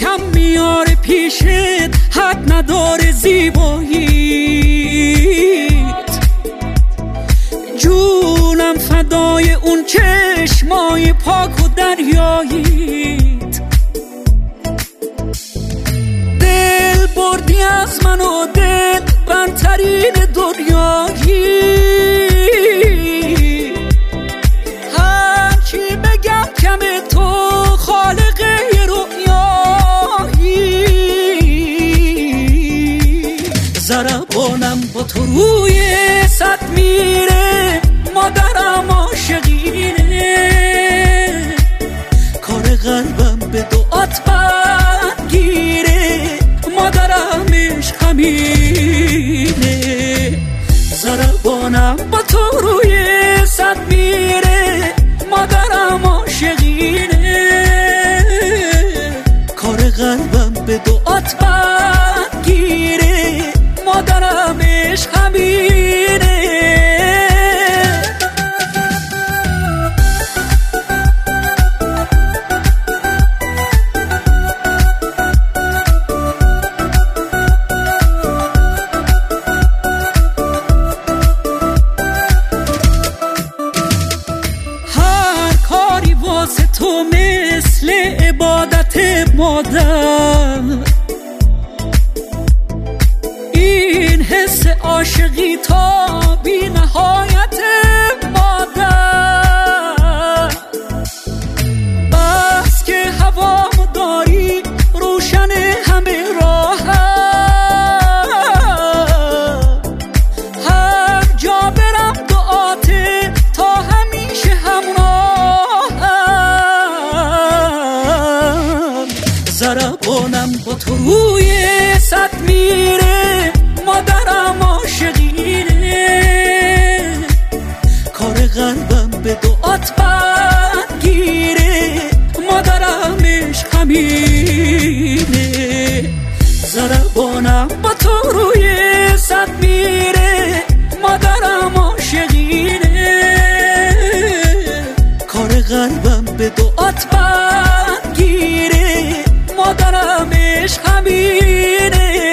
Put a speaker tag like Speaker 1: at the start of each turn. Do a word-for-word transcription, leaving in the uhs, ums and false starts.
Speaker 1: کم میاره پیشت، حد نداره زیباییت. جونم فدای اون چشمای پاک و دریاییت. دل بردی از من و دل برترین دنیایی. هرچی بگم کمه، تو خالق رؤیایی. ضربانم با تو روی صد میره، مادرم عاشقینه. کار قلبم به دعات برگیره، مادرم عشق همینه. ضربانم با تو روی صد میره، مادرم عاشقینه. کار قلبم به دعات برگیره، مادرم عشق همینه. تو مثل عبادت مادر، این حس عاشقی تا بی نهایت مادر. بس که هوامو داری روشن همه راهم، هر جا برم دعاته تا همیشه همراهم. ضربانم با تو روی صد میره، مادرم عاشقینه. کار قلبم به دعات برگیره، مادرم عشق همینه. ضربانم با تو روی صد میره، مادرم عاشقینه. کار قلبم به دعات برگیره، مادرم عشق همینه.